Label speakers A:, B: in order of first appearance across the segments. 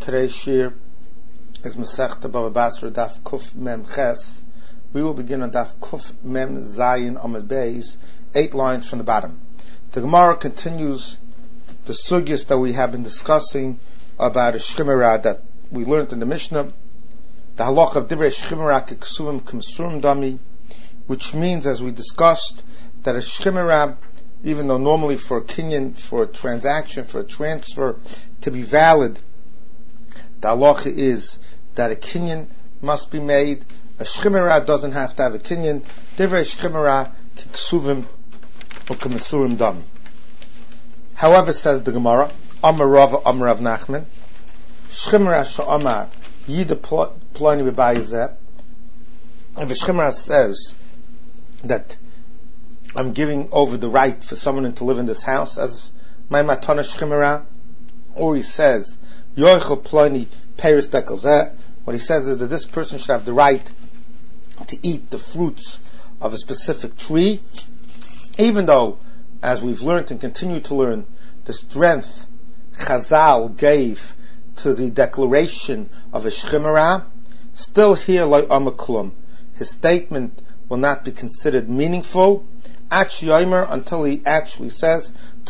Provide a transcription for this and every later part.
A: Today's shir is Masechta Bava Basra Daf Kuf Mem Ches. We will begin on Daf Kuf Mem Zayin Amud Beis, 8 lines from the bottom. The Gemara continues the sugyas that we have been discussing about a shchimera that we learned in the Mishnah, the halach of divrei shchimera keksuvim k'msurim dami, which means, as we discussed, that a shchimera, even though normally for a kinyan, for a transaction, for a transfer to be valid, the halacha is that a kinyan must be made. A shchimera doesn't have to have a kinyan. Divrei shchimera keksuvim k'msurim dami. However, says the Gemara, Amar Rav Amar Rav Nachman, shchimera she'amar yida plani b'bayizeh. If a shchimera says that I'm giving over the right for someone to live in this house as my matana shchimera, or he says yoichel plani peiros dekel, what he says is that this person should have the right to eat the fruits of a specific tree, even though, as we've learned and continue to learn, the strength Chazal gave to the declaration of a shchimera, still here like amaklum, his statement will not be considered meaningful until he actually says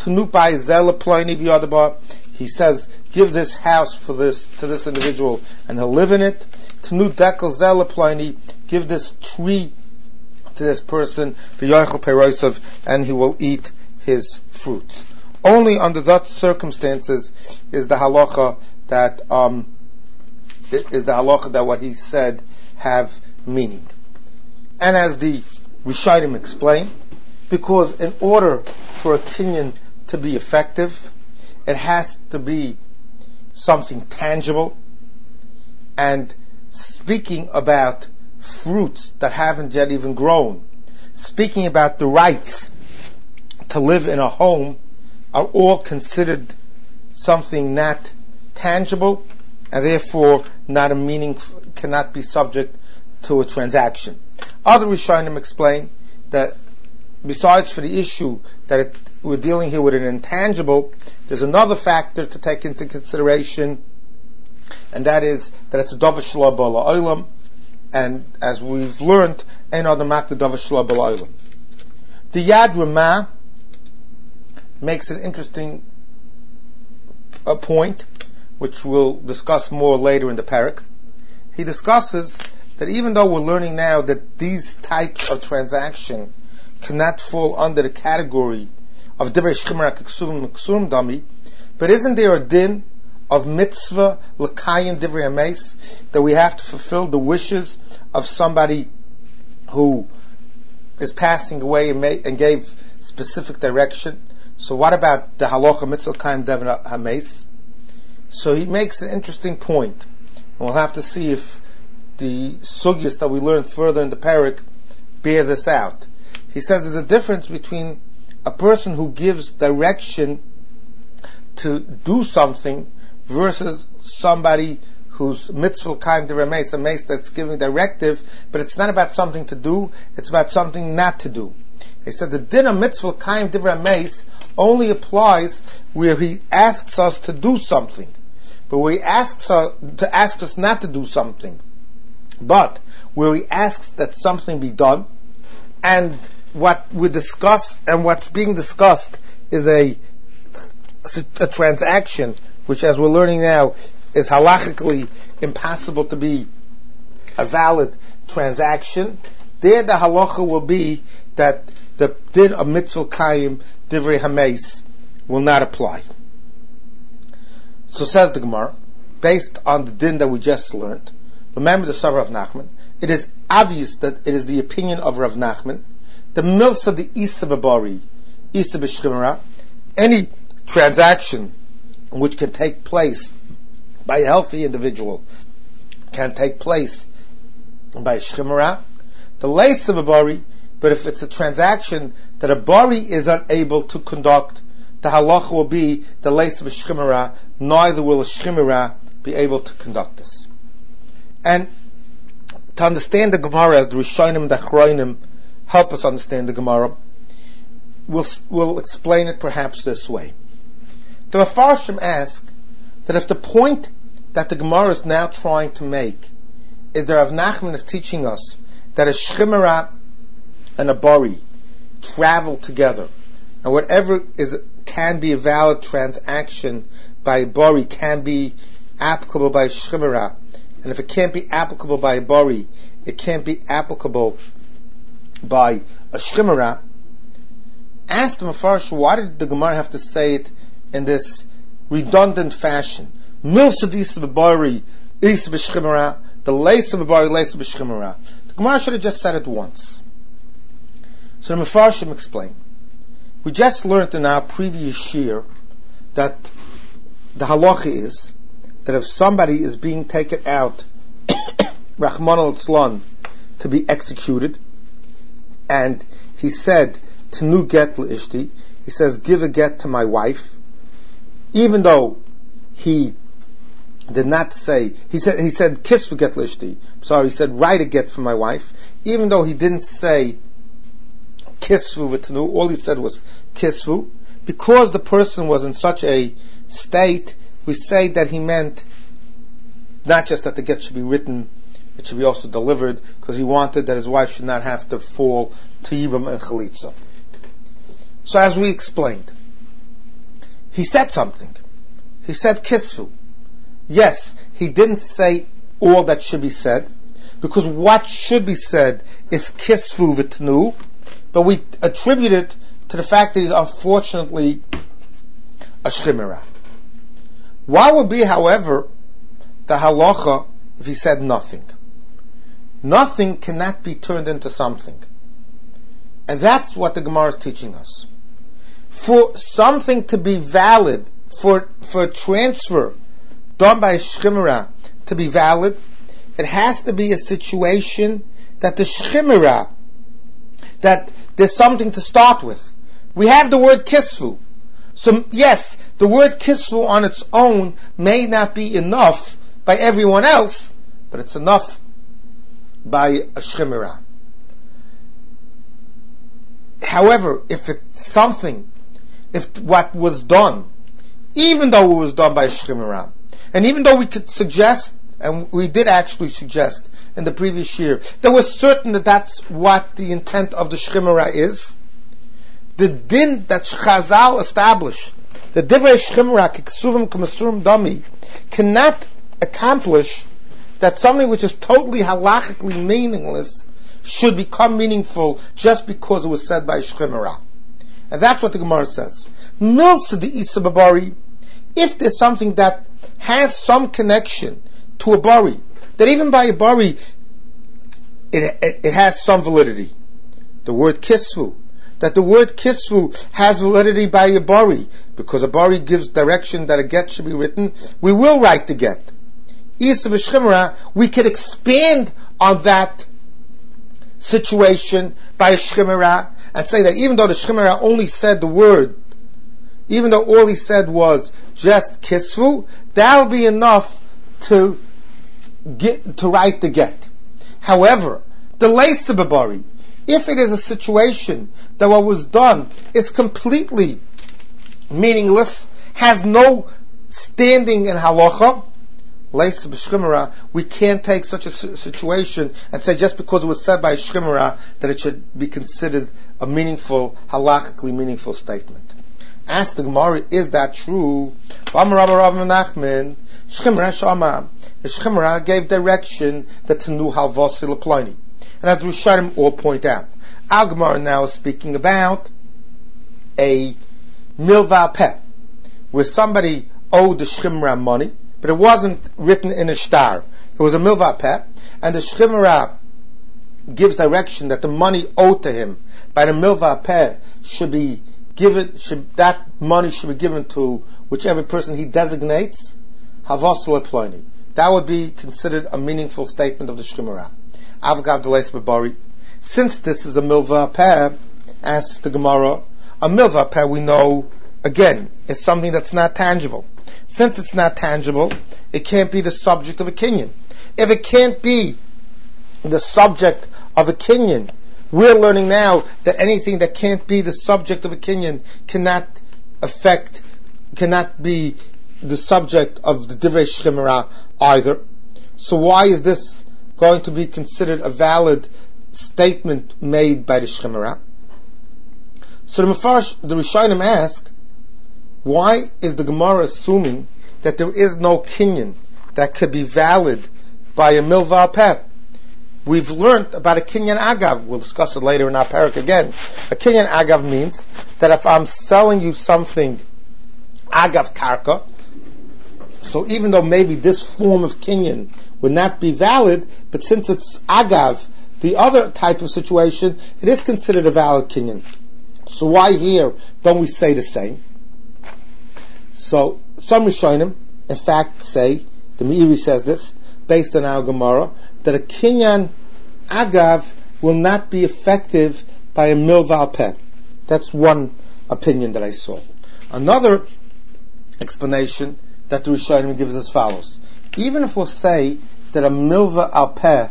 A: he says, give this house to this individual and he'll live in it. Give this tree to this person and he will eat his fruits. Only under that circumstances is the halacha that what he said have meaning. And as the Rishonim explain, because in order for a kinyan to be effective, it has to be something tangible. And speaking about fruits that haven't yet even grown, speaking about the rights to live in a home, are all considered something not tangible, and therefore not a meaning, cannot be subject to a transaction. Other Rishonim explain that besides for the issue that we're dealing here with an intangible, there's another factor to take into consideration, and that is that it's a davar shelo ba'al ha'olam, and as we've learned, ein adam makna davar shelo ba'al ha'olam. The Yad Ramah makes an interesting point, which we'll discuss more later in the parak. He discusses that even though we're learning now that these types of transaction cannot fall under the category of divrei shchimera keksuvim k'msurim dami, but isn't there a din of mitzvah l'kayim divrei hameis, that we have to fulfill the wishes of somebody who is passing away and gave specific direction? So what about the halacha mitzvah l'kayim divrei hameis? So he makes an interesting point, and we'll have to see if the sugyas that we learn further in the parak bear this out. He says there's a difference between a person who gives direction to do something versus somebody who's mitzvah kaim d'remeis, a mace that's giving directive, but it's not about something to do, it's about something not to do. He said the din of mitzvah kaim d'remeis only applies where he asks us to do something, but where he asks us not to do something, but where he asks that something be done, and what we discuss and what's being discussed is a transaction which, as we're learning now, is halachically impossible to be a valid transaction. There the halacha will be that the din of mitzvah kayim divrei hameis will not apply. So says the Gemara, based on the din that we just learned, remember the Svar of Nachman, it is obvious that it is the opinion of Rav Nachman, the milsa the isa b'bari, isa b'shchimera, any transaction which can take place by a healthy individual can take place by shchimera. The leisa b'bari, but if it's a transaction that a bari is unable to conduct, the halacha will be the leisa b'shchimera, neither will a shchimera be able to conduct this. And to understand the Gemara, as the Rishonim, the Achronim help us understand the Gemara, we'll explain it perhaps this way. The Mefarshim ask that if the point that the Gemara is now trying to make is that Rav Nachman is teaching us that a shchimera and a bari travel together, and whatever can be a valid transaction by a bari can be applicable by a shchimera, and if it can't be applicable by a bari, it can't be applicable by a shchimera. Ask the Mefarsh, why did the Gemara have to say it in this redundant fashion? Milsa d'isa b'bari, isa b'shchimera, the leisa b'bari, leisa b'shchimera. The Gemara should have just said it once. So the Mefarshim explain. We just learned in our previous year that the halacha is that if somebody is being taken out, Rahman al-Tzlan, to be executed, and he said, Tenu get l'ishti, he says, give a get to my wife, even though he did not say, he said, kiss for get l'ishti, he said, write a get for my wife, even though he didn't say, kisvu v'tenu, all he said was kisvu, because the person was in such a state, we say that he meant not just that the get should be written, it should be also delivered, because he wanted that his wife should not have to fall to Yibam and Chalitza. So as we explained, he said something. He said kisvu. Yes, he didn't say all that should be said, because what should be said is kisvu v'tenu, but we attribute it to the fact that he's unfortunately a shchimera. What would be, however, the halacha if he said nothing? Nothing cannot be turned into something. And that's what the Gemara is teaching us. For something to be valid, for a transfer done by a shchimera to be valid, it has to be a situation that the shchimera, that there's something to start with. We have the word kisvu. So yes, the word kisvu on its own may not be enough by everyone else, but it's enough by a shchimera. However, if what was done, even though it was done by a shchimera, and even though we could suggest, and we did actually suggest in the previous year, that we're certain that that's what the intent of the shchimera is, the din that Chazal established, the divrei shchimera kiksuvim k'masurim dami, cannot accomplish that something which is totally halachically meaningless should become meaningful just because it was said by a shchimera. And that's what the Gemara says. Milsa d'isa b'bari, if there's something that has some connection to a bari, that even by a bari it has some validity. The word kisvu, that the word kisvu has validity by a bari, because a bari gives direction that a get should be written, we will write the get. Isa b'shchimera, we could expand on that situation by a shchimera and say that even though the shchimera only said the word, even though all he said was just kisvu, that'll be enough to write the get. However, the leisa b'bari, if it is a situation that what was done is completely meaningless, has no standing in halacha, leisa b'shchimera, we can't take such a situation and say just because it was said by a shchimera that it should be considered a meaningful, halachically meaningful statement. Ask the Gemara, is that true? The Shchimera gave direction that Tenu halvasi l'ploini. And as the Rishonim all point out, our Gemara now is speaking about a milva peh, where somebody owed the Shchimera money, but it wasn't written in a shtar. It was a milva peh, and the Shchimera gives direction that the money owed to him by the milva peh should be given, that money should be given to whichever person he designates, havas l'ploini. That would be considered a meaningful statement of the Shchimera. Avgav d'leis b'bari. Since this is a milva peh, asks the Gemara, a milva peh we know, again, is something that's not tangible. Since it's not tangible, it can't be the subject of a kinyan. If it can't be the subject of a kinyan, we're learning now that anything that can't be the subject of a kinyan cannot be the subject of the Divrei Shchimera either. So why is this going to be considered a valid statement made by the Shchimera? So the Rishonim ask, why is the Gemara assuming that there is no kinyan that could be valid by a milva al peh? We've learned about a kinyan agav. We'll discuss it later in our parak again. A kinyan agav means that if I'm selling you something agav karka, so even though maybe this form of kinyan would not be valid, but since it's agav, the other type of situation, it is considered a valid kinyan. So why here don't we say the same? So some Rishonim, in fact, say, the Meiri says this, based on our Gemara, that a kinyan agav will not be effective by a milva al peh. That's one opinion that I saw. Another explanation that the Rishonim gives as follows. Even if we'll say that a milva al peh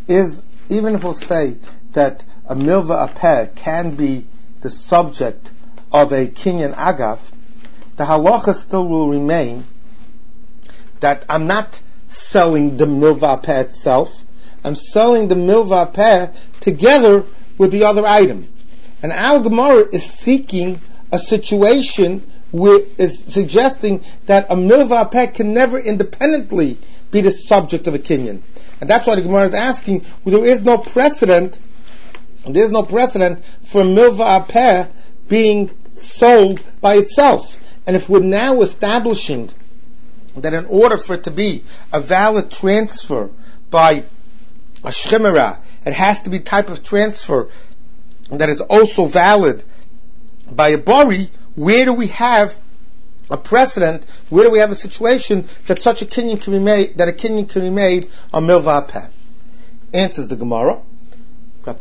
A: can be the subject of a kinyan agav, the halacha still will remain that I'm not selling the milva peh itself, I'm selling the milva peh together with the other item. And our Gemara is seeking a situation is suggesting that a milva peh can never independently be the subject of a kinyan. And that's why the Gemara is asking, well, there is no precedent for a milva peh being sold by itself. And if we're now establishing that in order for it to be a valid transfer by a shchimera, it has to be type of transfer that is also valid by a bari, where do we have a precedent, where do we have a situation that such a kinyan can be made, that a kinyan can be made on milva peh? Answers the Gemara. The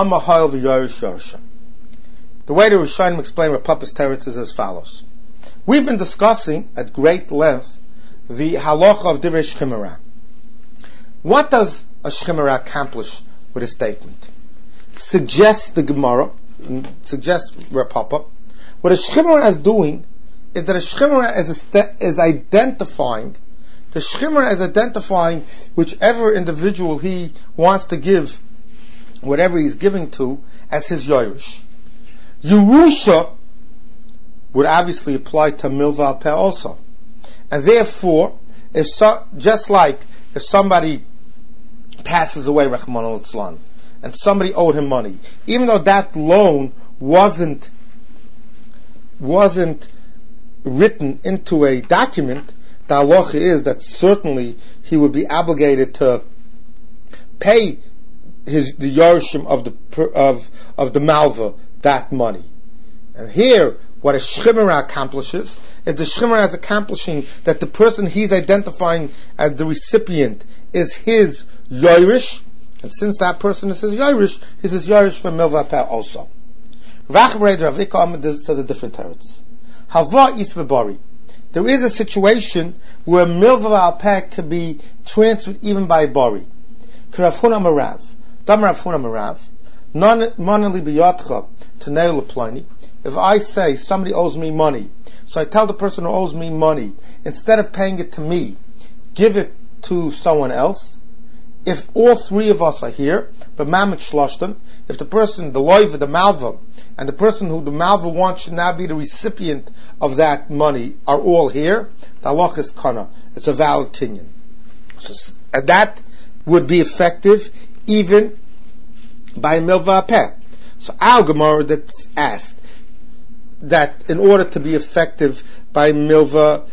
A: way the Rishonim explain Rav Papa's teretz is as follows. We've been discussing at great length the halacha of Divrei Shchimera. What does a Shchimera accomplish with a statement? Suggests the Gemara, suggests Rav Papa, what a Shchimera is doing is that a Shchimera is identifying, the Shchimera is identifying whichever individual he wants to give whatever he's giving to as his Yerush. Yerusha would obviously apply to milva al peh also. And therefore, just like if somebody passes away, Rahman al-Islam, and somebody owed him money, even though that loan wasn't written into a document, the halacha is that certainly he would be obligated to pay the Yerushim of the Malva that money. And here, what a Shchimera accomplishes is the Shchimera is accomplishing that the person he's identifying as the recipient is his Yerush, and since that person is his Yerush, he's his Yerush for milva peh also. Rachbreid Ravika says a different teretz. Hava is bebari. There is a situation where milva al peh can be transferred even by a bari. K'Rav Marav. Dam Rav Huna Marav. Manali biyatcha t'nei leploni. If I say somebody owes me money, so I tell the person who owes me money, instead of paying it to me, give it to someone else. If all three of us are here, but Mamet Shloshtem, if the person, the loiva, the malva, and the person who the malva wants should now be the recipient of that money, are all here, the halach is kana. It's a valid kinyan. So, and that would be effective even by milva peh. So our Gemara that's asked that in order to be effective by milva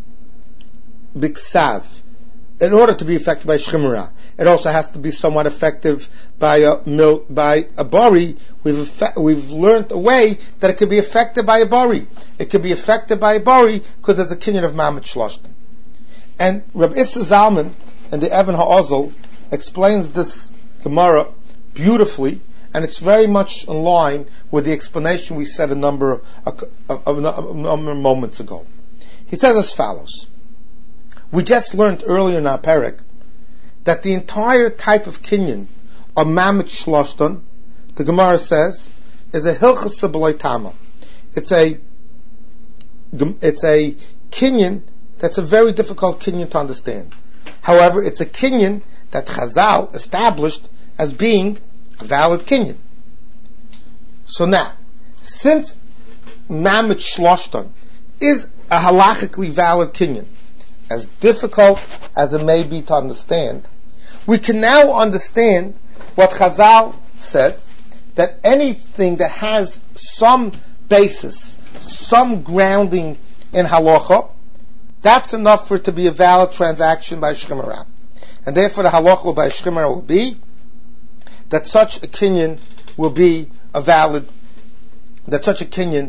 A: biksav, in order to be effective by shchimera, it also has to be somewhat effective by a bari. We've learned a way that it could be effective by a bari. It could be effective by a bari because there's a kinyan of Mamet Shloshtem. And Rav Issa Zalman and the Evan Ha'ozel explains this Gemara beautifully, and it's very much in line with the explanation we said a number of moments ago. He says as follows. We just learned earlier in our parak that the entire type of kinyan of Mamet Shloshton, the Gemara says, is a hilchas b'loy tama. It's a kinyan that's a very difficult kinyan to understand. However, it's a kinyan that Chazal established as being a valid kinyan. So now, since Mamet Shloshton is a halachically valid kinyan, as difficult as it may be to understand, we can now understand what Chazal said, that anything that has some basis, some grounding in halacha, that's enough for it to be a valid transaction by Shchimara. And therefore the halacha by Shchimara will be that such a kinyan will be a valid kinyan.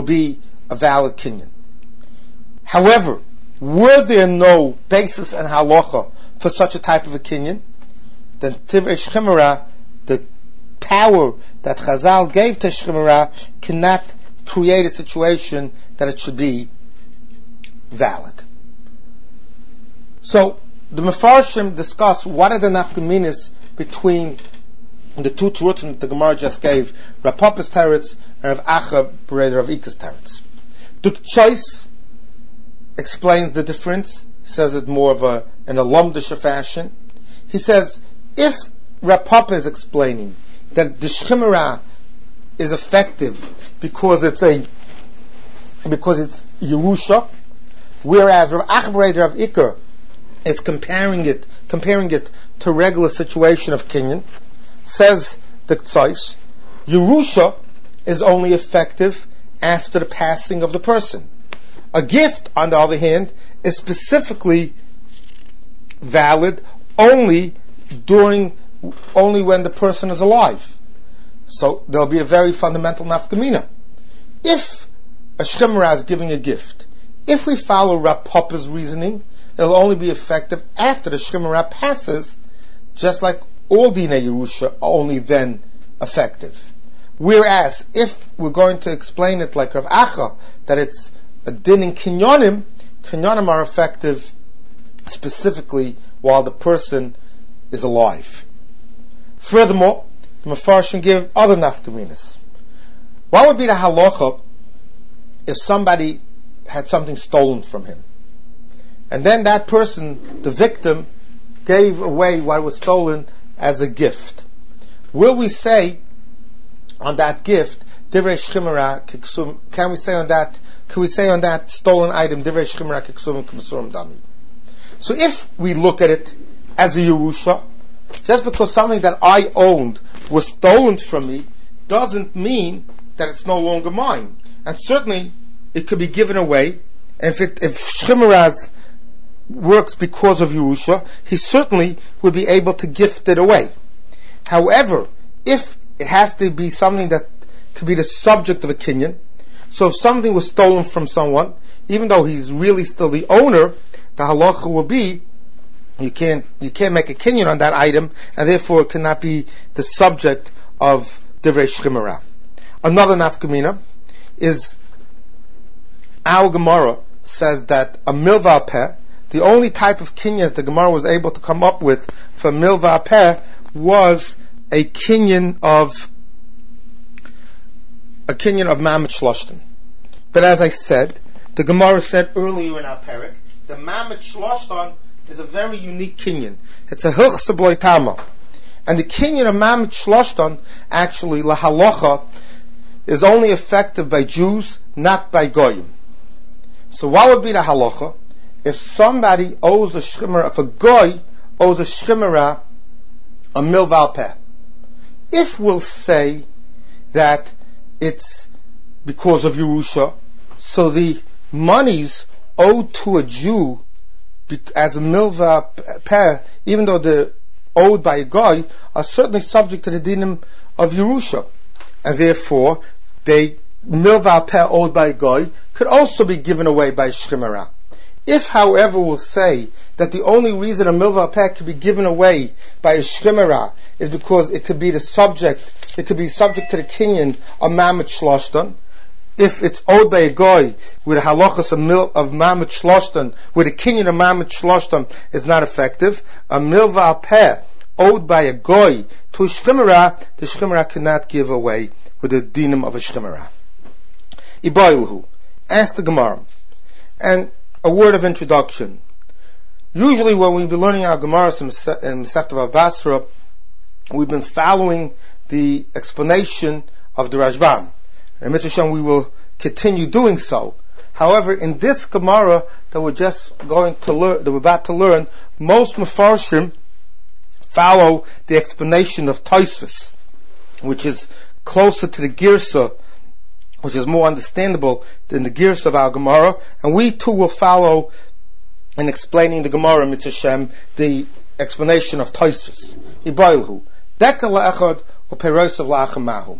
A: However, were there no basis in halacha for such a type of a kinyan, then Tivrei Shchimara, the power that Chazal gave to Shchimara, cannot create a situation that it should be valid. So the Mefarshim discuss what are the nafkaminas between the two terutzim that the Gemara just gave, Rav Papa's teretz and Rav Acha Bereder Rav Ika's teretz. The Tzos explains the difference. He says it more of in a lumdisha fashion. He says if Rav Papa is explaining that the Shchimara is effective because it's Yerusha, whereas Rav Acha Bereder Rav Ika is comparing it to a regular situation of kinyan, says the Tzos, Yerusha is only effective after the passing of the person. A gift, on the other hand, is specifically valid only when the person is alive. So there'll be a very fundamental nafkamina. If a Shchimara is giving a gift, if we follow Rav Papa's reasoning, it'll only be effective after the Shchimara passes, just like all Dinei Yerusha are only then effective. Whereas, if we're going to explain it like Rav Acha, that it's a din in kinyonim are effective specifically while the person is alive. Furthermore, the Mefarshim give other nafkaminas. What would be the halacha if somebody had something stolen from him, and then that person, the victim, gave away what was stolen as a gift? Will we say on that gift, Divrei Shchimara Kiksum? Can we say on that stolen item, Divrei Shchimara Kiksum K'Masurim Dami? So if we look at it as a Yerusha, just because something that I owned was stolen from me, doesn't mean that it's no longer mine. And certainly, it could be given away. And if Shchimara works because of Yerusha, he certainly would be able to gift it away. However, if it has to be something that could be the subject of a kinyan, so if something was stolen from someone, even though he's really still the owner, the halacha will be you can't make a kinyan on that item, and therefore it cannot be the subject of Divrei Shchimara. Another nafkamina is our Gemara says that a milva peh, the only type of kinyan that the Gemara was able to come up with for milva peh was a kinyan of Mamet Shloshton. But as I said, the Gemara said earlier in our parak, the Mamet Shloshton is a very unique kinyan. It's a hilchsa b'lo tama. And the kinyan of Mamet Shloshton, actually, la halacha, is only effective by Jews, not by Goyim. So what would be the halacha? If somebody owes a shchimera, if a Goy owes a shchimera, a milval peh, if we'll say that it's because of Yerusha, so the monies owed to a Jew as a milva peh, even though they're owed by a Goy, are certainly subject to the dinim of Yerusha. And therefore, milva peh owed by a Goy could also be given away by Shchimara. If, however, we'll say that the only reason a milva peh could be given away by a Shchimara is because it could be subject to the kinyan of Mamet Shloshton. If it's owed by a Goy with a halachas of Mamet Shloshton, where the kinyan of Mamet Shloshton is not effective, a milva peh owed by a Goy to a Shchimara, the Shchimara cannot give away with the dinim of a Shchimara. Ibayilhu, ask the Gemara. And a word of introduction. Usually when we've been learning our Gemara in Masechta Bava Basra, we've been following the explanation of the Rashbam. And Mitzvah Shem, we will continue doing so. However, in this Gemara that we're about to learn, most Mefarshim follow the explanation of Tosfos, which is closer to the Girsa, which is more understandable than the Girsa of our Gemara, and we too will follow in explaining the Gemara, Mitzvah Shem, the explanation of Tosfos. Ibailhu. Deka la'echad u'peirosav la'acham mahu.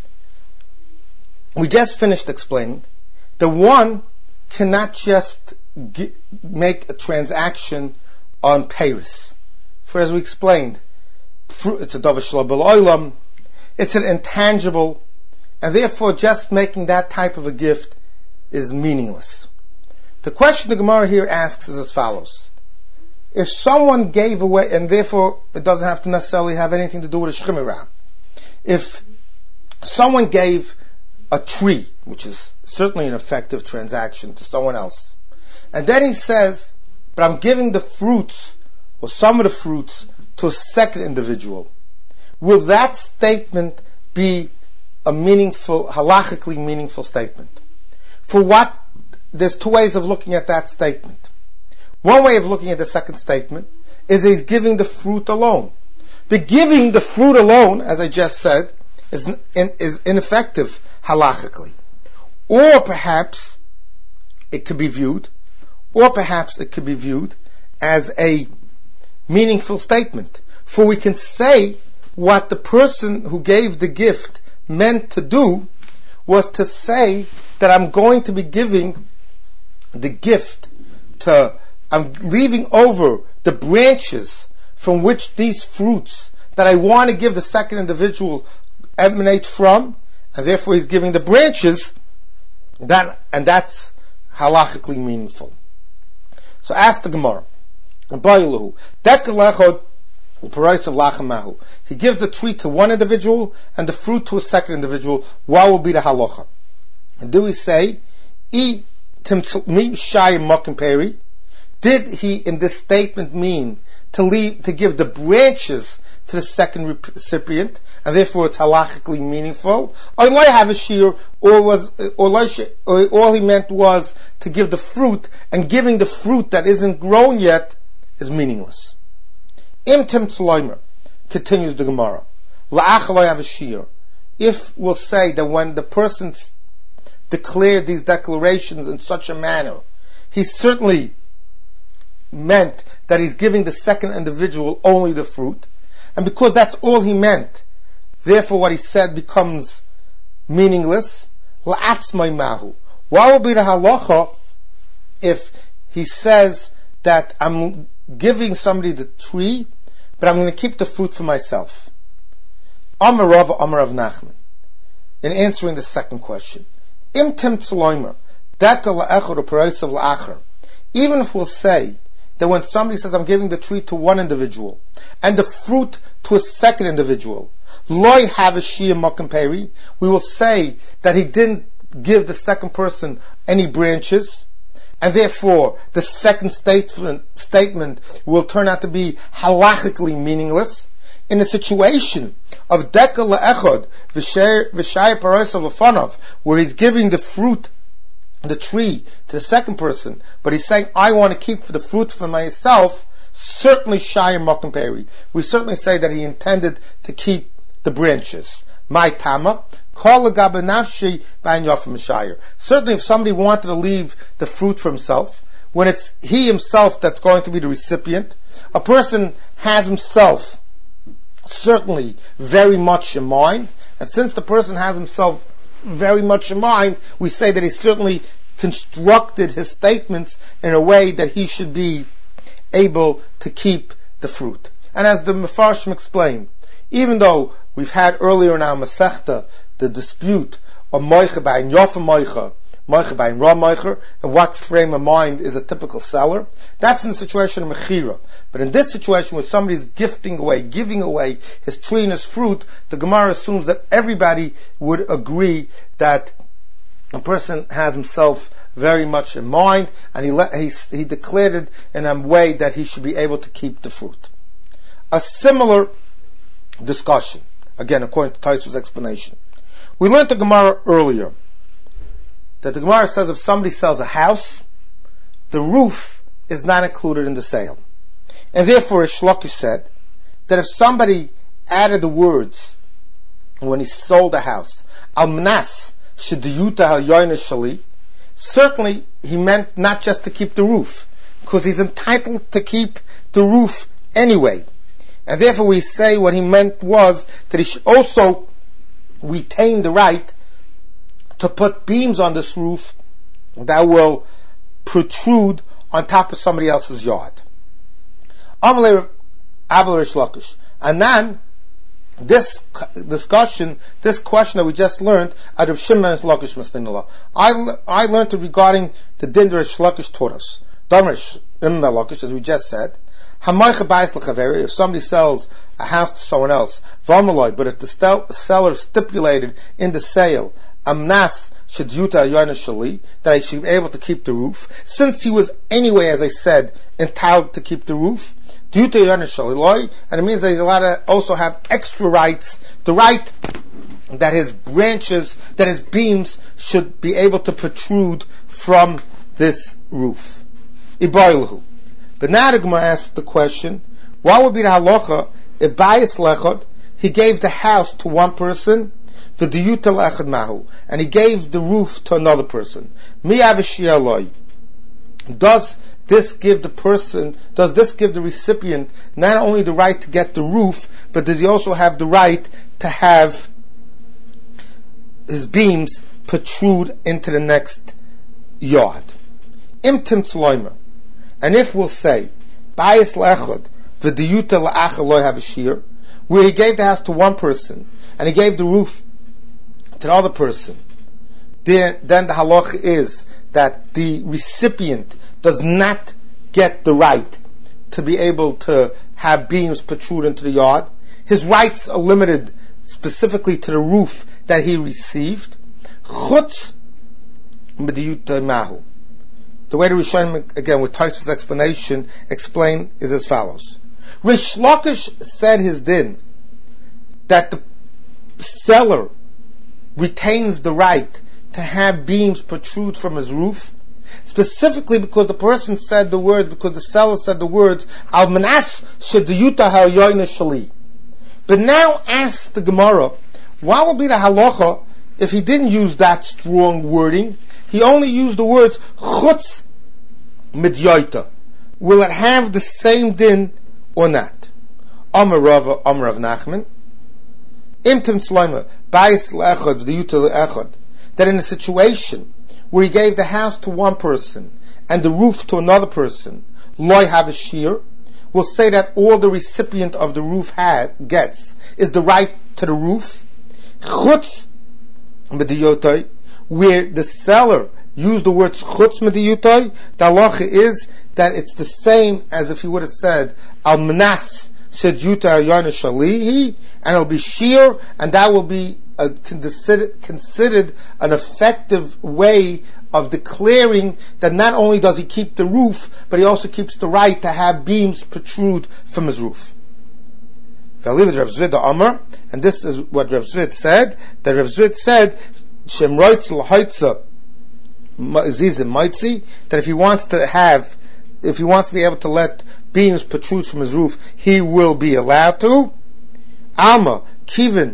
A: We just finished explaining that one cannot just make a transaction on peiros. For as we explained, fruit, it's a davar shelo b'olam, it's an intangible, and therefore just making that type of a gift is meaningless. The question the Gemara here asks is as follows. If someone gave away, and therefore it doesn't have to necessarily have anything to do with a shchimera, if someone gave a tree, which is certainly an effective transaction, to someone else, and then he says, but I'm giving the fruits, or some of the fruits, to a second individual, will that statement be a meaningful, halachically meaningful statement? For what? There's two ways of looking at that statement. One way of looking at the second statement is he's giving the fruit alone. But giving the fruit alone, as I just said, is ineffective halachically. Or perhaps it could be viewed as a meaningful statement. For we can say what the person who gave the gift meant to do was to say that I'm going to be giving the gift I'm leaving over the branches from which these fruits that I want to give the second individual emanate from, and therefore he's giving the branches, and that's halachically meaningful. So ask the Gemara. He gives the tree to one individual and the fruit to a second individual. What will be the halacha? And do we say, did he in this statement mean to give the branches to the second recipient, and therefore it's halachically meaningful? Or have a shear, or all he meant was to give the fruit, and giving the fruit that isn't grown yet is meaningless. Imtim tzloimer, continues the Gemara. La'ach lo have a shear. If we'll say that when the person declared these declarations in such a manner, he certainly meant that he's giving the second individual only the fruit, and because that's all he meant, therefore what he said becomes meaningless. La'atzmai mahu. What will be the halacha if he says that I'm giving somebody the tree, but I'm going to keep the fruit for myself? Amar Rav Nachman. In answering the second question, Imtim tzloimer, deka la'echad u'peirosav la'acher. Even if we'll say that when somebody says I'm giving the tree to one individual and the fruit to a second individual, loy have a shia makom peri, we will say that he didn't give the second person any branches, and therefore the second statement will turn out to be halachically meaningless. In a situation of deka la'echad v'shaya peirosav l'fanav, where he's giving the fruit, the tree, to the second person, but he's saying, I want to keep the fruit for myself, certainly shayim makom peri. We certainly say that he intended to keep the branches. My tama, call l'gabe nafshi b'ayin yafim shayir. Certainly if somebody wanted to leave the fruit for himself, when it's he himself that's going to be the recipient, a person has himself certainly very much in mind, and since the person has himself very much in mind, we say that he certainly constructed his statements in a way that he should be able to keep the fruit. And as the Mefarshim explained, even though we've had earlier in our Masechta the dispute of Moicha b'ayin Yofa Moicha, Moicha b'ayin Ra Moicha, and what frame of mind is a typical seller, that's in the situation of Mechira. But in this situation where somebody is giving away his tree and his fruit, the Gemara assumes that everybody would agree that a person has himself very much in mind, and he declared it in a way that he should be able to keep the fruit. A similar discussion, again according to Tosfos' explanation. We learned the Gemara earlier that the Gemara says if somebody sells a house, the roof is not included in the sale. And therefore, Rish Lakish said that if somebody added the words when he sold a house, Al-Mnas Shediyuta Al-Yoyna Shali, certainly he meant not just to keep the roof, because he's entitled to keep the roof anyway. And therefore we say what he meant was that he should also retain the right to put beams on this roof that will protrude on top of somebody else's yard. And then this discussion, this question that we just learned out of Shimon Lakish Mastinullah, I learned it regarding the din that Lakish taught us. Lakish, as we just said, if somebody sells a house to someone else, but if the seller stipulated in the sale, Amnas Shediyuta Yoyna Shali, that he should be able to keep the roof, since he was anyway, as I said, entitled to keep the roof, and it means that he's allowed to also have extra rights, the right that his branches, that his beams should be able to protrude from this roof. But now the Gemara asks the question, what would be the halacha if Bayis Lechad, he gave the house to one person, and he gave the roof to another person? Does this give the recipient not only the right to get the roof, but does he also have the right to have his beams protrude into the next yard? Imtim Tzloimer. And if we'll say, Bayis Lechad, v'diyuta la'achar lo havashir, where he gave the house to one person, and he gave the roof to the other person, then the halacha is that the recipient does not get the right to be able to have beams protrude into the yard. His rights are limited specifically to the roof that he received. Chutz mediyuta mahu. The way the Rishonim, again with Tosfos' explanation, explain is as follows. Rish Lakish said his din that the seller retains the right to have beams protrude from his roof, specifically because the person said the words, because the seller said the words, Al-Manas Shediyuta Ha'yoyna Shali. But now ask the Gemara, what will be the halacha if he didn't use that strong wording? He only used the words Chutz Midyoita. Will it have the same din or not? Amar Rav Nachman, Imtim Tzloimer, Bayis Lechad, V'diyuta Le'echad, that in a situation where he gave the house to one person and the roof to another person, Loi Havashir, will say that all the recipient of the roof gets is the right to the roof. Chutz Midyotai, where the seller used the words Chutz Midyotai, the halacha is that it's the same as if he would have said Al-Manas Shediyuta Yoyna Shalihi, and it'll be sheer, and that will be considered an effective way of declaring that not only does he keep the roof, but he also keeps the right to have beams protrude from his roof. And this is what Rav Zvid said, that Rav Zvid said, that if he wants to be able to let beams protrude from his roof, he will be allowed to. Alma, Kivin,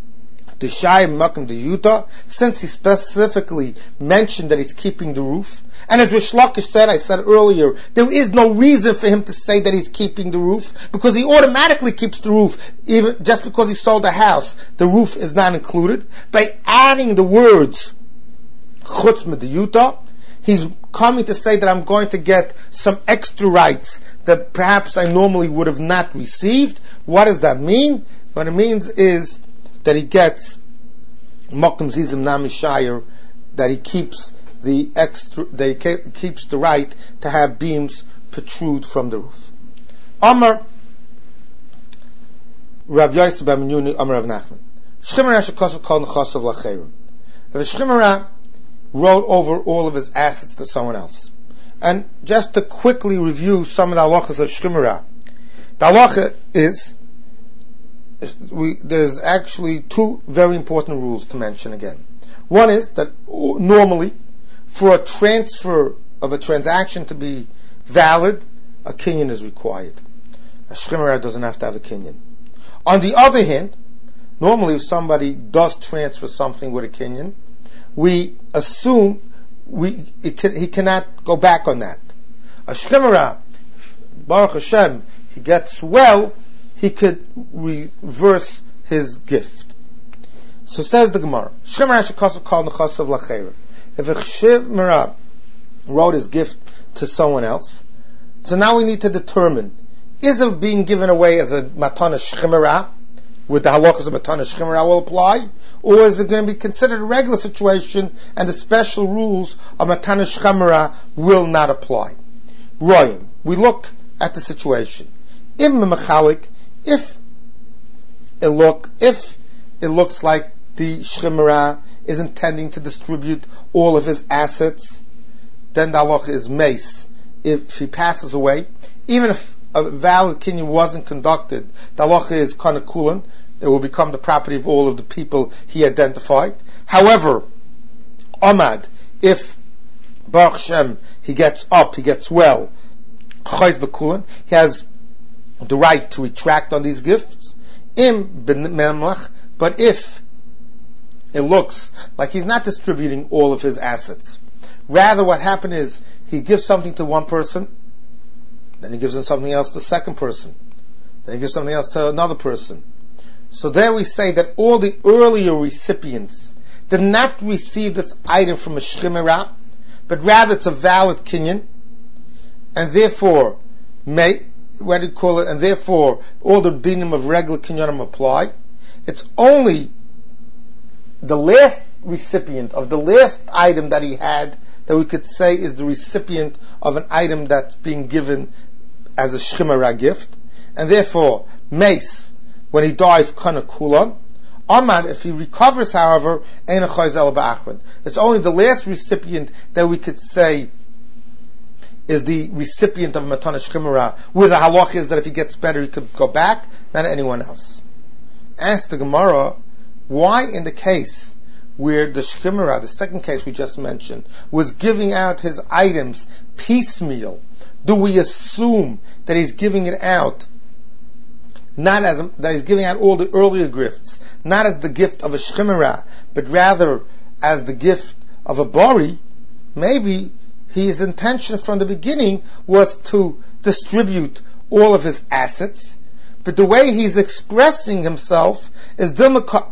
A: since he specifically mentioned that he's keeping the roof, and as Rish Lakish said, I said earlier, there is no reason for him to say that he's keeping the roof, because he automatically keeps the roof, even just because he sold a house, the roof is not included. By adding the words Chutz Mediyuta, he's coming to say that I'm going to get some extra rights that perhaps I normally would have not received. What does that mean? What it means is that he gets Mokum Zizim Namishayir, that he keeps the right to have beams protrude from the roof. Amar Rav Yosef ben Menuni, Amar Rav Nachman. Shchimera shekosov kol nechosav lacherim. If a shchimera wrote over all of his assets to someone else. And just to quickly review some of the halachas of Shchimera. The halacha is, there's actually two very important rules to mention again. One is that normally, for a transfer of a transaction to be valid, a kinyan is required. A Shchimera doesn't have to have a kinyan. On the other hand, normally if somebody does transfer something with a kinyan, we assume he cannot go back on that. A Shchimera, Baruch Hashem, he gets well, he could reverse his gift. So says the Gemara, Shchimera shekasav kol nechasav lacheira. If a Shchimera wrote his gift to someone else, so now we need to determine, is it being given away as a matana Shchimera, with the halachas of matana Shchimera will apply, or is it going to be considered a regular situation and the special rules of matana Shchimera will not apply? Royim, we look at the situation. If it looks like the Shchimera is intending to distribute all of his assets, then the halacha is mace. If he passes away, even if a valid kinyan wasn't conducted, the halacha is kanakulan. It will become the property of all of the people he identified. However, Ahmad, if Baruch Hashem, he gets up, he gets well, Chayz Bekulan, he has the right to retract on these gifts. But if it looks like he's not distributing all of his assets, rather what happened is he gives something to one person, then he gives him something else to the second person, then he gives something else to another person. So there we say that all the earlier recipients did not receive this item from a Shchimera, but rather it's a valid kinyan, and therefore and therefore all the dinim of regular kinyanim apply. It's only the last recipient of the last item that he had that we could say is the recipient of an item that's being given as a Shchimera gift, and therefore mace, when he dies, kana kulan. Amad, if he recovers, however, eina chayz el ba'achron. It's only the last recipient that we could say is the recipient of matana Shchimera, where the halach is that if he gets better, he could go back, not anyone else. Ask the Gemara, why in the case where the Shchimera, the second case we just mentioned, was giving out his items piecemeal, do we assume that he's giving it out that he's giving out all the earlier gifts, not as the gift of a Shchimera, but rather as the gift of a Bari? Maybe his intention from the beginning was to distribute all of his assets, but the way he's expressing himself is he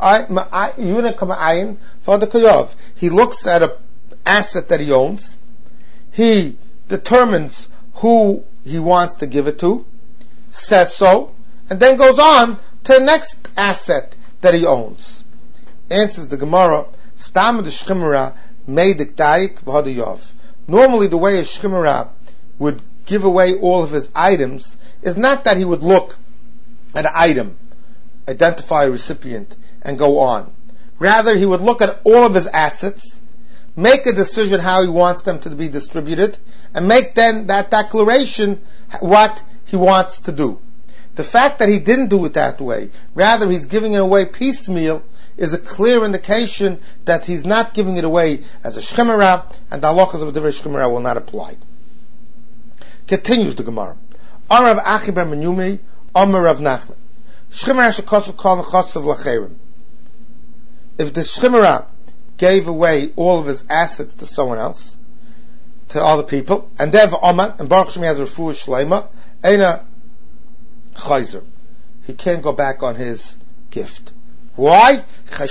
A: looks at an asset that he owns, he determines who he wants to give it to, says so, and then goes on to the next asset that he owns. Answers the Gemara, Stam the Shchimera meidik daik v'hadiyov. Normally the way a Shchimera would give away all of his items is not that he would look at an item, identify a recipient, and go on. Rather, he would look at all of his assets, make a decision how he wants them to be distributed, and make then that declaration what he wants to do. The fact that he didn't do it that way, rather he's giving it away piecemeal, is a clear indication that he's not giving it away as a Shchimera, and the halachas of a divrei Shchimera will not apply. Continues the Gemara. Amar Rav Achi bar Menyumi, Amar Rav Nachman. Shchimera shekasav kol nechasav lacherim. If the Shchimera gave away all of his assets to someone else, to other people, and then Amad, and Baruch Hashem has a refuah shleima, eina chayzer. He can't go back on his gift. Why? We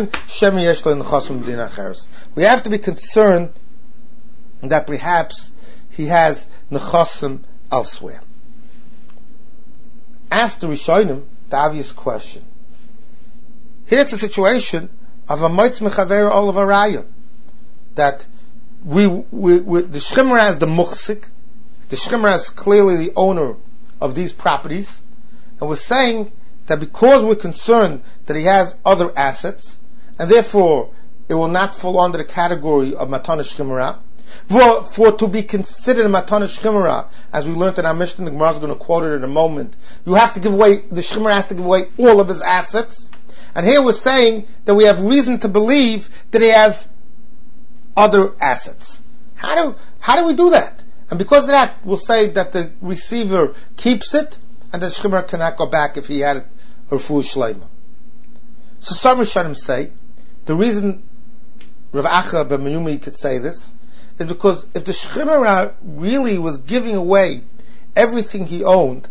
A: have to be concerned that perhaps he has nechasim elsewhere. Ask the Rishonim the obvious question. Here's a situation of a moitz mechaver olav araya, that the Shchimera is the muchsik. The Shchimera is clearly the owner of these properties, and we're saying that because we're concerned that he has other assets, and therefore it will not fall under the category of Matana Shchimera. For to be considered a Matana Shchimera, as we learned in our Mishnah, the Gemara is going to quote it in a moment, you have to give away, the Shchimera has to give away all of his assets. And here we're saying that we have reason to believe that he has other assets. How do we do that? And because of that, we'll say that the receiver keeps it, and the Shchimera cannot go back if he had it Refuah Shleima. So some Rishonim say, the reason Rav Acha ben Menyumi could say this is because if the Shchimera really was giving away everything he owned,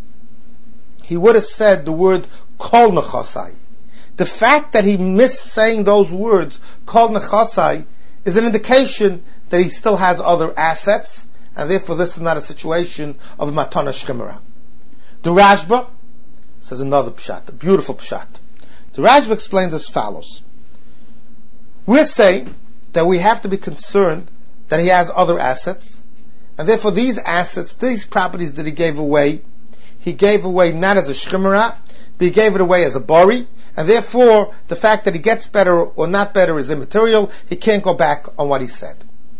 A: he would have said the word Kol Nechasai. The fact that he missed saying those words, Kol Nechasai, is an indication that he still has other assets, and therefore this is not a situation of Matana Shchimera. The Rashba says another pshat, a beautiful pshat. The Rashba explains as follows. We're saying that we have to be concerned that he has other assets, and therefore these assets, these properties that he gave away not as a Shchimera, but he gave it away as a Bari, and therefore the fact that he gets better or not better is immaterial. He can't go back on what he said.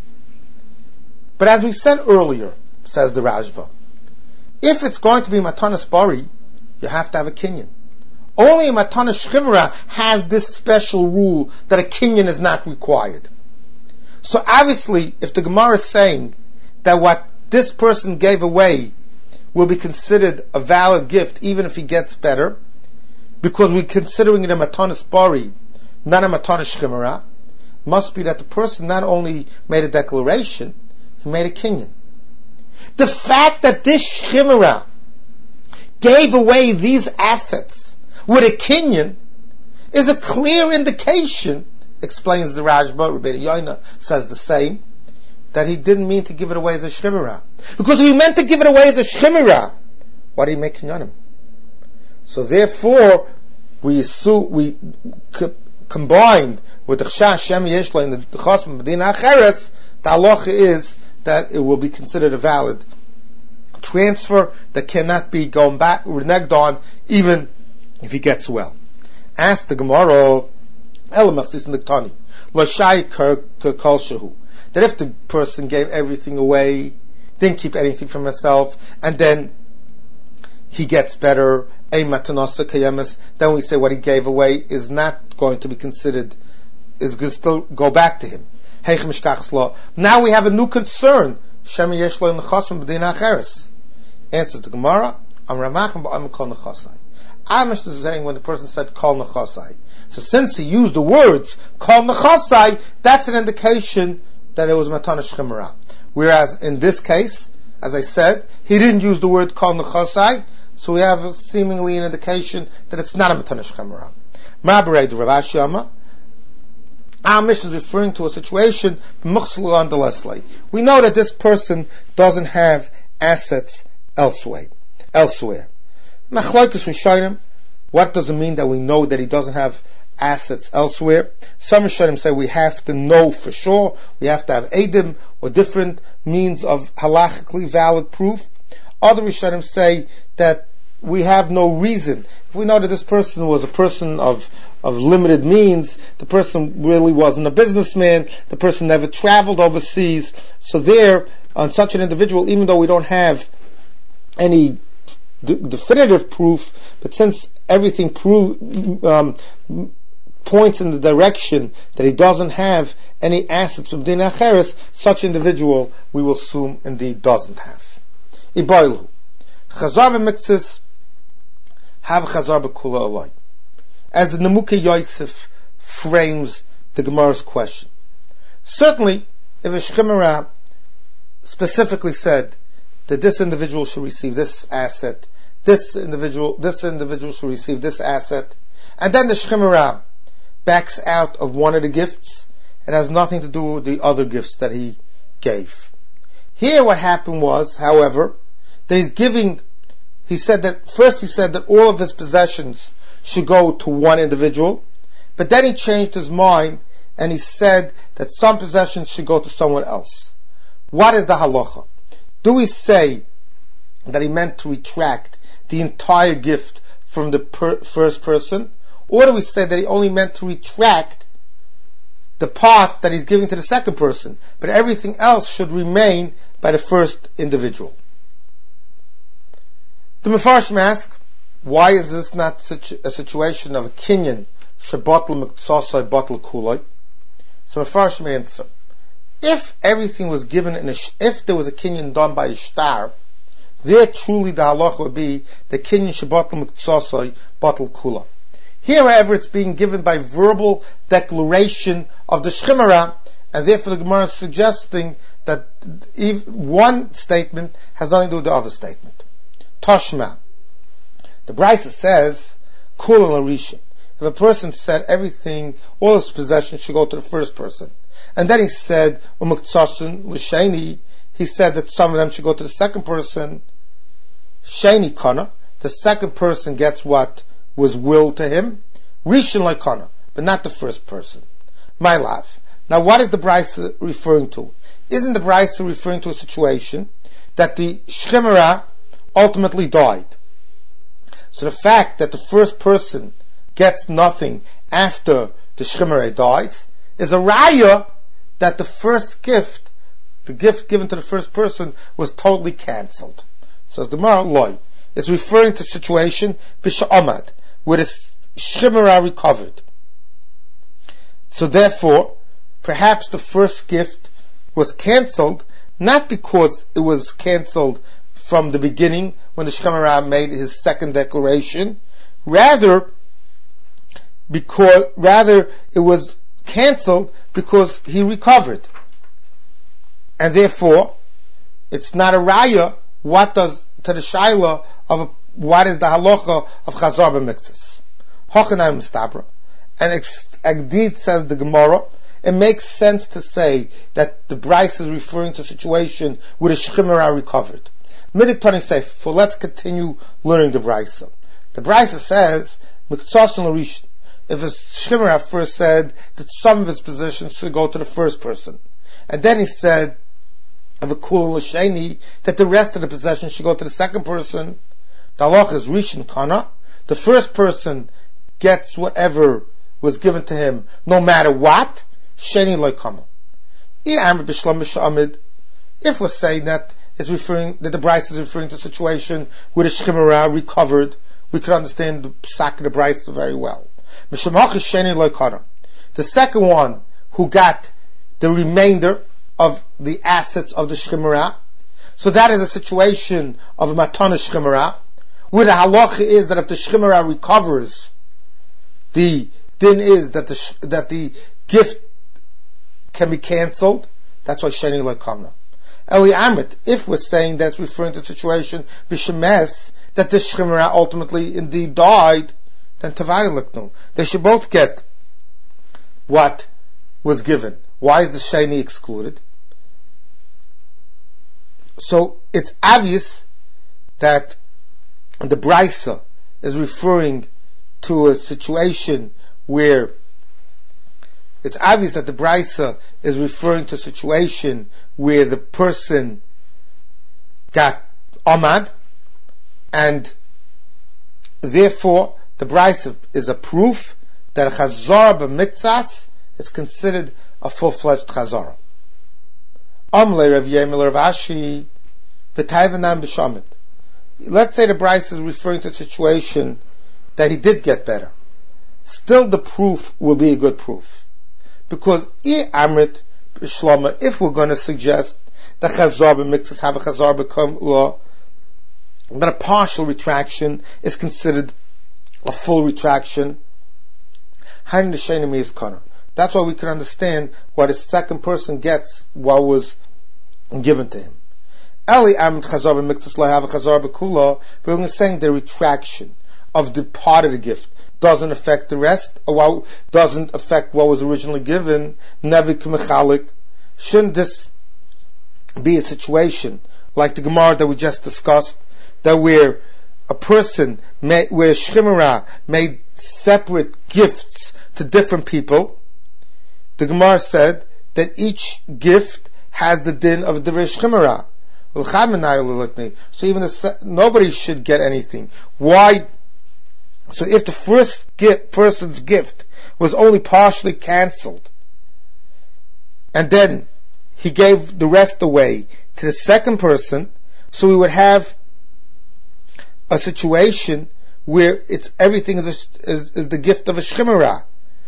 A: But as we said earlier, says the Rashba, if it's going to be Matanas Bari, you have to have a kinyan. Only a Matanas Shchimera has this special rule that a kinyan is not required. So obviously, if the Gemara is saying that what this person gave away will be considered a valid gift even if he gets better, because we're considering it a Matanas Bari, not a Matanas Shchimera, must be that the person not only made a declaration, he made a kinyan. The fact that this Shchimera gave away these assets with a kinyan is a clear indication, explains the Rashba, Rabbeinu Yoina says the same, that he didn't mean to give it away as a Shchimera. Because if he meant to give it away as a Shchimera, why did he make kinyanim? So therefore, we combined with the Chsha Shem Yeshla and the Chosm Medina Acheres, the halacha is that it will be considered a valid transfer that cannot be going back, reneged on, even if he gets well. Ask the Gemara, Elamas in the Tani, Lashai Kol Shehu, that if the person gave everything away, didn't keep anything for himself, and then he gets better, then we say what he gave away is not going to be considered, is going to still go back to him. Now we have a new concern. Answers the Gemara, Amish is saying when the person said Kol Nechasai. So since he used the words Kol Nechasai, that's an indication that it was Matana Shchimera. Whereas in this case, as I said, he didn't use the word Kol Nechasai, so we have seemingly an indication that it's not a Matana Shchimera. Ma'abarei Rav Ashi Amar, our mission is referring to a situation, we know that this person doesn't have assets elsewhere. What does it mean that we know that he doesn't have assets elsewhere? Some Rishonim say we have to know for sure, we have to have edim or different means of halachically valid proof. Other Rishonim say that we have no reason. If we know that this person was a person of limited means, the person really wasn't a businessman, the person never traveled overseas, so there, on such an individual, even though we don't have any definitive proof, but since everything points in the direction that he doesn't have any assets of Din Acheres, such individual we will assume indeed doesn't have. Iboilu. Chazar v'miktzis have chazar b'kula aloi. As the Nemuke Yosef frames the Gemara's question. Certainly, if a Shchimera specifically said that this individual should receive this asset, this individual should receive this asset, and then the Shchimera backs out of one of the gifts, it has nothing to do with the other gifts that he gave. Here what happened was, however, that he said that all of his possessions should go to one individual, but then he changed his mind and he said that some possessions should go to someone else. What is the halacha? Do we say that he meant to retract the entire gift from the first person, or do we say that he only meant to retract the part that he's giving to the second person, but everything else should remain by the first individual. The Mefarshim ask, why is this not such a situation of a kinyan shebatel miktsasai batel kulai? So Mefarshim answer, if everything was given if there was a kinyan done by a shtar, there truly the halacha would be the kinyan shebatel miktsasai batel kulai. Here, however, it's being given by verbal declaration of the Shchimera, and therefore the Gemara is suggesting that one statement has nothing to do with the other statement. Tashma. The Brisa says, Kul Larisha. If a person said everything, all his possessions should go to the first person, and then he said, Umuktsashun L'Sheni, he said that some of them should go to the second person, Sheni Kana, the second person gets what was willed to him, Rishon Laikana, but not the first person. My love. Now what is the Brisa referring to? Isn't the Brisa referring to a situation that the Shchimera ultimately died? So the fact that the first person gets nothing after the Shchimera dies, is a raya that the first gift, the gift given to the first person, was totally cancelled. So the Gemara loy, it's referring to a situation, Bisha Amad, where the Shchimera recovered. So therefore, perhaps the first gift was cancelled, not because it was cancelled from the beginning when the Shchimera made his second declaration, rather it was cancelled because he recovered. And therefore, it's not a raya what does to the shaila of what is the halacha of chazar b'miktzas. Hochanayim stabra. And Agdid says the Gemara, it makes sense to say that the Brisa is referring to a situation where the Shchimera recovered. Midik Tani Seif, so let's continue learning the Brisa. The Brisa says, Miktsas and Larish, if a Shchimera first said that some of his possessions should go to the first person, and then he said, of a Kul L'Sheni, that the rest of the possessions should go to the second person, the halacha is Rishon Kana, the first person gets whatever was given to him, no matter what, Sheni Loikama. If we're saying that it's referring, that the Brisa is referring to a situation where the Shchimera recovered, we could understand the psak of the Brisa very well. The second one who got the remainder of the assets of the Shchimera, so that is a situation of a matana Shchimera, where the halacha is that if the Shchimera recovers, the din is that the gift can be cancelled. That's why Sheni L'Kamna. Eli Amit, if we're saying that's referring to the situation B'Shemes, that the Shchimera ultimately indeed died, then Tavai L'Knu. They should both get what was given. Why is the Sheni excluded? So it's obvious that the Brisa is referring to a situation where it's obvious that the Brisa is referring to a situation where the person got Amad, and therefore the Brisa is a proof that a Chazar b'Miktsas is considered a full-fledged Chazara. Amle Rav Yemel Rav Ashi v'tayvanam b'shamit. Let's say the Brisa is referring to a situation that he did get better. Still the proof will be a good proof. Because if we're going to suggest that Chazar b'Miktsas have a Chazar b'Kula, that a partial retraction is considered a full retraction, that's why we can understand why the second person gets what was given to him. Eli Amrit Chazar b'Miktsas lo have a Chazar b'Kula, but we're saying the retraction of the part of the gift doesn't affect the rest, or doesn't affect what was originally given. Shouldn't this be a situation like the Gemara that we just discussed, that where a person where Shchimera made separate gifts to different people? The Gemara said that each gift has the din of the Shchimera. So even nobody should get anything. Why? So if the first person's gift was only partially cancelled, and then he gave the rest away to the second person, so we would have a situation where everything is the gift of a shchimera.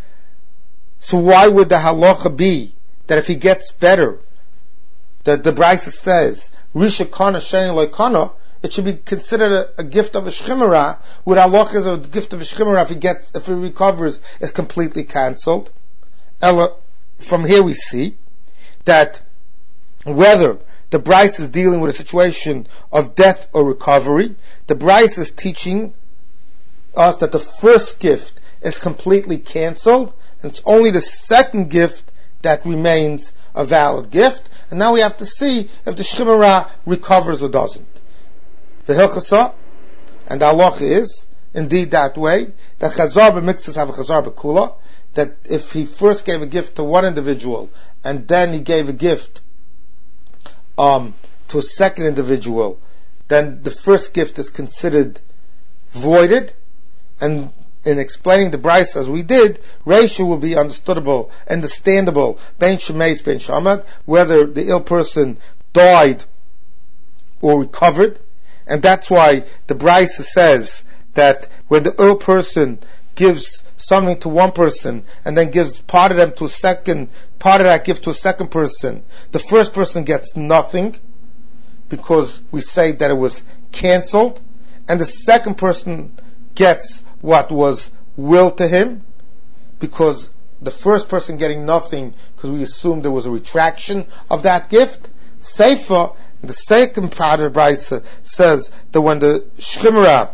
A: So why would the halacha be that if he gets better, that the Brisa says, Risha kana sheni loy kana, it should be considered a gift of a shchimera, where halacha is a gift of a shchimera if he recovers is completely cancelled. From here we see that whether the Brisa is dealing with a situation of death or recovery, the Brisa is teaching us that the first gift is completely cancelled, and it's only the second gift that remains a valid gift. And now we have to see if the shchimera recovers or doesn't. The hilchasa, and the halacha is indeed that way, that chazar b'miktzas have a chazar b'kula, that if he first gave a gift to one individual and then he gave a gift to a second individual, then the first gift is considered voided. And in explaining the Brisa as we did, Reisha will be understandable, bein shemeis, bein shamad, whether the ill person died or recovered. And that's why the Brisa says that when the ill person gives something to one person and then gives part of that gift to a second person, the first person gets nothing because we say that it was cancelled, and the second person gets what was willed to him, because the first person getting nothing because we assumed there was a retraction of that gift. Seifa, the second part of the Brisa, says that when the shchimera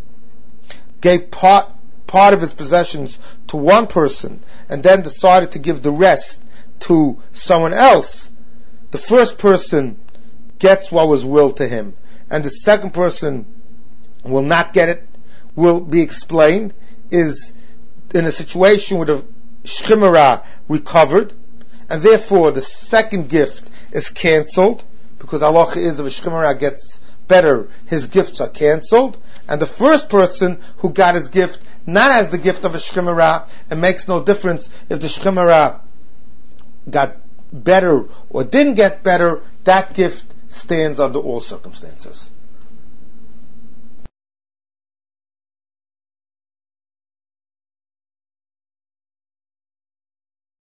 A: gave part of his possessions to one person and then decided to give the rest to someone else, the first person gets what was willed to him, and the second person will not get it. Will be explained is in a situation where the shchimera recovered, and therefore the second gift is cancelled, because halacha is if a shchimera gets better, his gifts are cancelled, and the first person who got his gift not as the gift of a shchimera, it makes no difference if the shchimera got better or didn't get better, that gift stands under all circumstances.